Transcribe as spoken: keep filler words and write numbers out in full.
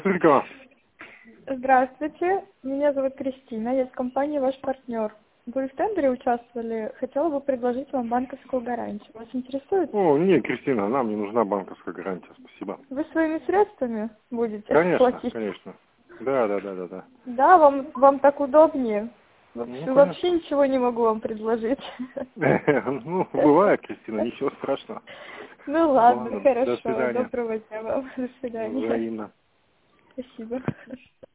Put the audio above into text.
Только. Здравствуйте, меня зовут Кристина, я из компании «Ваш партнер». Вы в тендере участвовали, хотела бы предложить вам банковскую гарантию. Вас интересует? О, нет, Кристина, нам не нужна банковская гарантия, спасибо. Вы своими средствами будете Конечно, платить? конечно. Да, да, да, да, да. Да, вам, вам так удобнее. Ну, Вообще, вообще конечно. ничего не могу вам предложить. Ну, бывает, Кристина, ничего страшного. Ну ладно, Ладно, до хорошо. свидания. Доброго дня вам. До свидания. Взаимно. Спасибо.